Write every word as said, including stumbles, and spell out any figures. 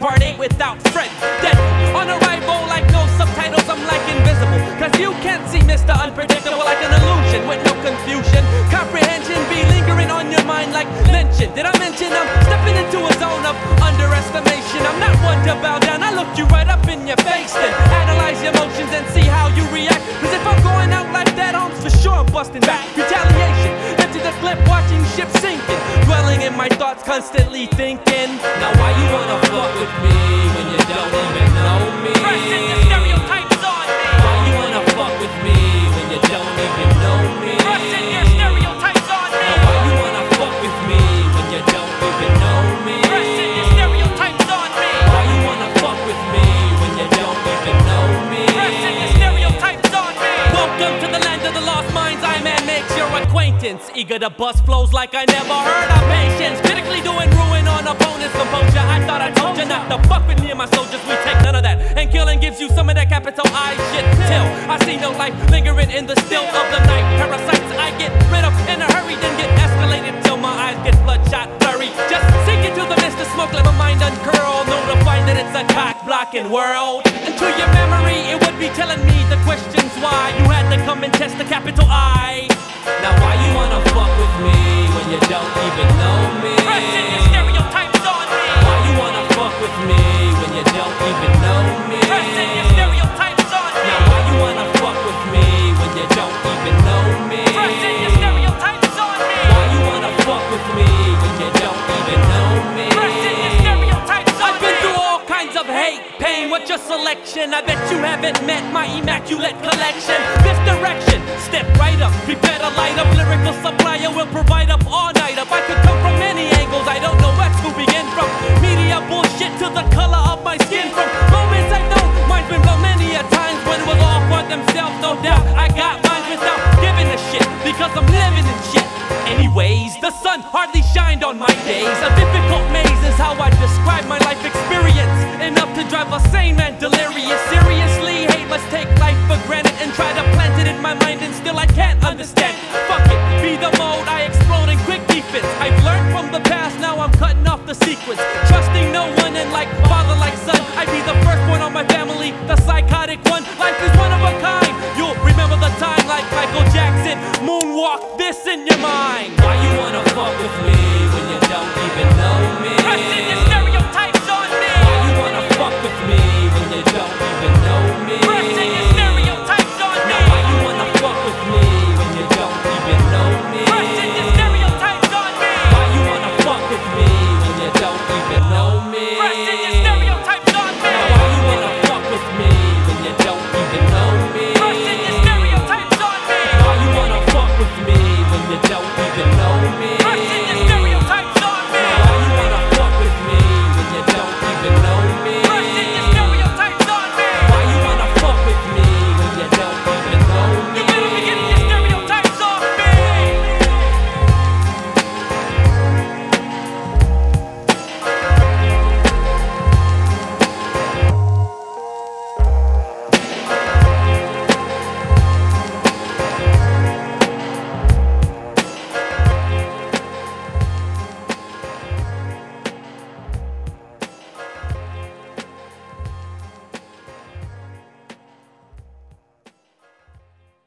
part eight without Fred. Dead on arrival like no subtitles, I'm like invisible, cause you can't see Mister Unpredictable like an illusion with no confusion. Comprehension be lingering on your mind like mention. Did I mention I'm stepping into a zone of underestimation? I'm not one to bow down, I look you right up in your face, then analyze your emotions and see how you react. Cause if I'm going out like that, Holmes, for sure I'm busting back. Retaliation, empty the clip, watching ship sinking, dwelling in my thoughts, constantly thinking. Now why you wanna fuck with me when you don't even know me? Pressing your stereotypes on me. Why you wanna fuck with me when you don't even know me? Pressing your stereotypes on me. Now why you wanna fuck with me when you don't even know me? Pressing your stereotypes on me. Why you wanna fuck with me when you don't even know me? Pressing your stereotypes on me. Welcome to the land of the lost minds. I man makes your acquaintance, eager to bust flows like I never heard of patience. Critically doing ruin on opponents' composure. I thought I told you not to fuck with me and my soldiers. We take none of that, and killing gives you some of that capital I shit. Till I see no life lingering in the still of the night. Parasites I get rid of in a hurry, then get escalated till my eyes get bloodshot blurry. Just sink into the mist of smoke, let my mind uncurl, notifying that it's a cock-blocking world. And to your memory, it would be telling me the questions why you had to come and test the capital I. Now why you wanna fuck with me when you don't even know me? Pressing your stereotypes on me. Why you wanna fuck with me when you don't even know me? Pressing your stereotypes on me. Now why you wanna fuck with me when you don't even know me? Pressing your stereotypes on me. Why you wanna fuck with me when you don't even know me? Pressing your stereotypes on me. I've been through all kinds of hate, pain. What's your selection? I bet you haven't met my immaculate collection. This direction, step right up, prepare to light up. Lyrical supplier will provide up all night up. I could come from many angles, I don't know where to begin from. Media bullshit to the color of my skin. From moments I know, mine's been blown many a times when it was all for themselves, no doubt. I got mine without giving a shit, because I'm living in shit. Anyways, the sun hardly shined on my days. A difficult maze is how I describe my life experience. Enough to drive a sane man delirious. Seriously, hate must take life for granted and try to plant it in my mind, and still I can't understand